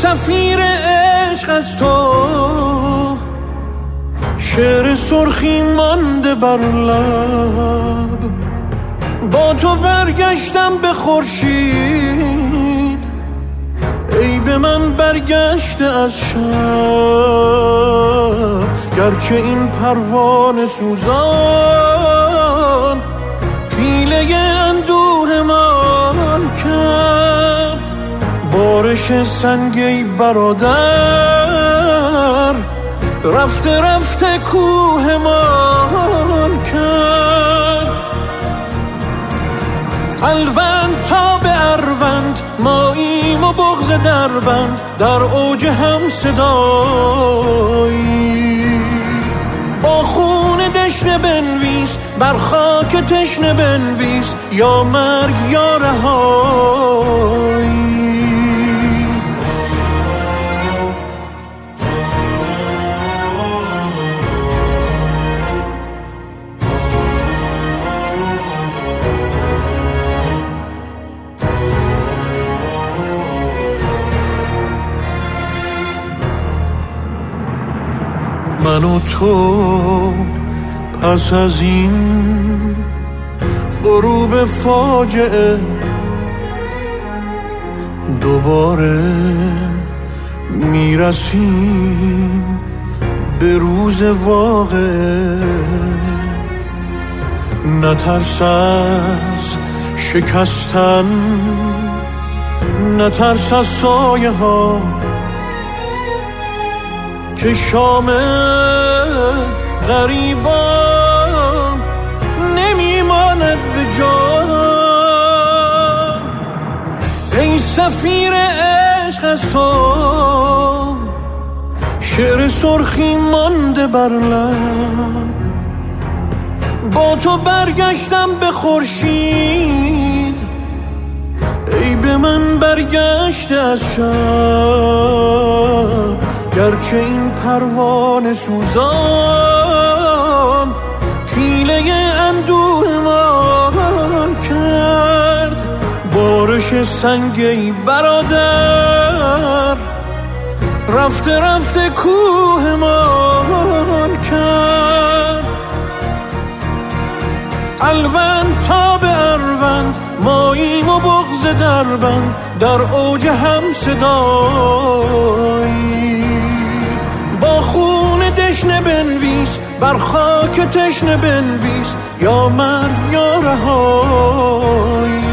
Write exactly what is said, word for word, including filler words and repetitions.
سفیر عشق از تو، شعر سرخی مانده بر لب. با تو برگشتم به خورشید، ای به من برگشته از شب. گرچه این پروانه سوزان پیله اندوه من کرد. بارش سنگی برادر رفته رفته کوه من کرد. الوند تا به اروند ماییم و بغض دربند، در اوج هم صدایی. با خون دشنه بنویس بر خاک تشنه بنویس، یا مرگ یا رهایی. من و تو پس از این غروب فاجعه دوباره میرسیم به روز واقعه. نترس از شکستن، نترس از سایه ها که شام غریبان نمیماند به جا. ای سفیر عشق از تو، شعر سرخی مانده بر لب. با تو برگشتم به خورشید، ای به من برگشته از شب. گرچه این پروانه سوزان پیله اندوه من کرد. بارش سنگی برادر رفته رفته کوه من کرد. الوند تا به اروند ماییم و بغض دربند، در اوج هم صدایی. با خون دشنه بنویس بر خاک تشنه بنویس، یا مرگ یا رهایی.